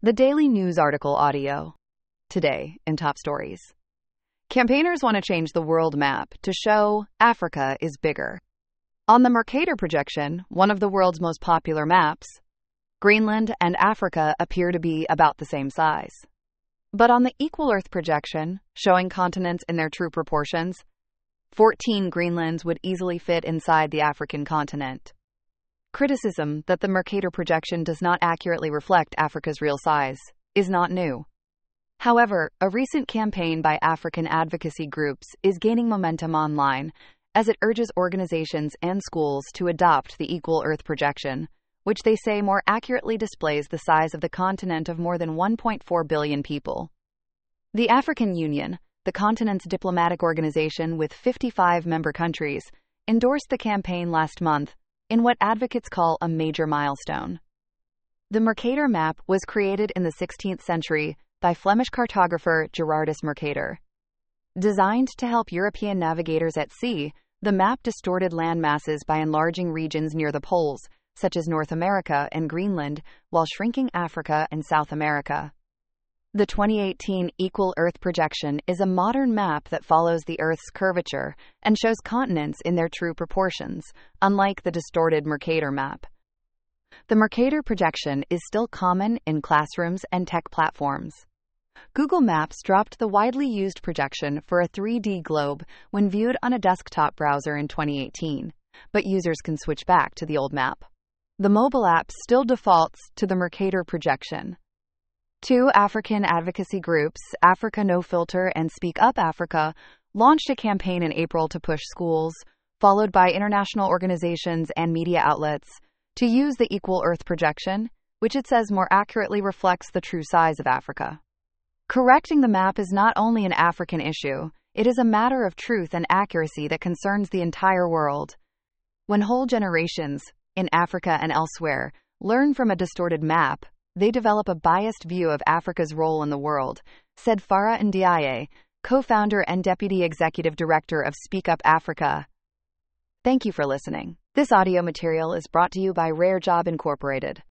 The Daily News article audio. Today in Top Stories. Campaigners want to change the world map to show Africa is bigger. On the Mercator projection, one of the world's most popular maps, Greenland and Africa appear to be about the same size. But on the Equal Earth projection, showing continents in their true proportions, 14 Greenlands would easily fit inside the African continent. Criticism that the Mercator projection does not accurately reflect Africa's real size is not new. However, a recent campaign by African advocacy groups is gaining momentum online as it urges organizations and schools to adopt the Equal Earth projection, which they say more accurately displays the size of the continent of more than 1.4 billion people. The African Union, the continent's diplomatic organization with 55 member countries, endorsed the campaign last month in what advocates call a major milestone. The Mercator map was created in the 16th century by Flemish cartographer Gerardus Mercator. Designed to help European navigators at sea, the map distorted land masses by enlarging regions near the poles, such as North America and Greenland, while shrinking Africa and South America. The 2018 Equal Earth projection is a modern map that follows the Earth's curvature and shows continents in their true proportions, unlike the distorted Mercator map. The Mercator projection is still common in classrooms and tech platforms. Google Maps dropped the widely used projection for a 3D globe when viewed on a desktop browser in 2018, but users can switch back to the old map. The mobile app still defaults to the Mercator projection. Two African advocacy groups, Africa No Filter and Speak Up Africa, launched a campaign in April to push schools, followed by international organizations and media outlets, to use the Equal Earth projection, which it says more accurately reflects the true size of Africa. Correcting the map is not only an African issue, it is a matter of truth and accuracy that concerns the entire world. When whole generations, in Africa and elsewhere, learn from a distorted map, they develop a biased view of Africa's role in the world, said Farah Ndiaye, co-founder and deputy executive director of Speak Up Africa. Thank you for listening. This audio material is brought to you by Rare Job Incorporated.